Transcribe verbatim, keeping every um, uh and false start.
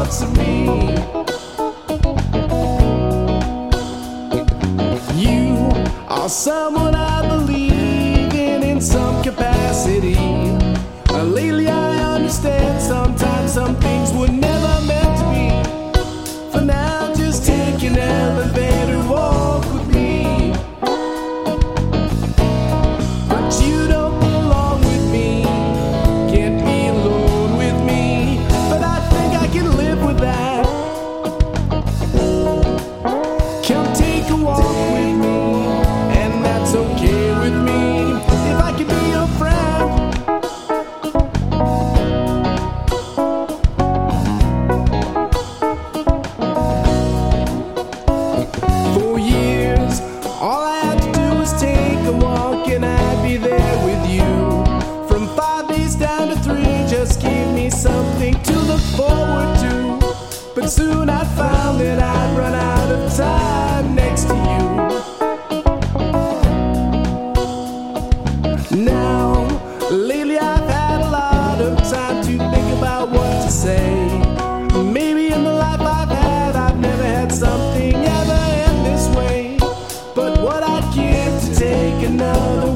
parts of me. You are someone I believe in in some capacity. Uh, lately I understand sometimes some things were never meant to be. For now, just take an elevator walk with me. But you don't belong with me, can't be alone with me. But I think I can live with that. Come take a walk with me, and that's okay with me. If I can be your friend. For years, all I had to do was take a walk and I'd be there with you. From five days down to three, just give me something to look forward to. But soon I found that I'd run out of time next to you. Now, lately I've had a lot of time to think about what to say. Maybe in the life I've had, I've never had something ever end this way. But what I'd give to take another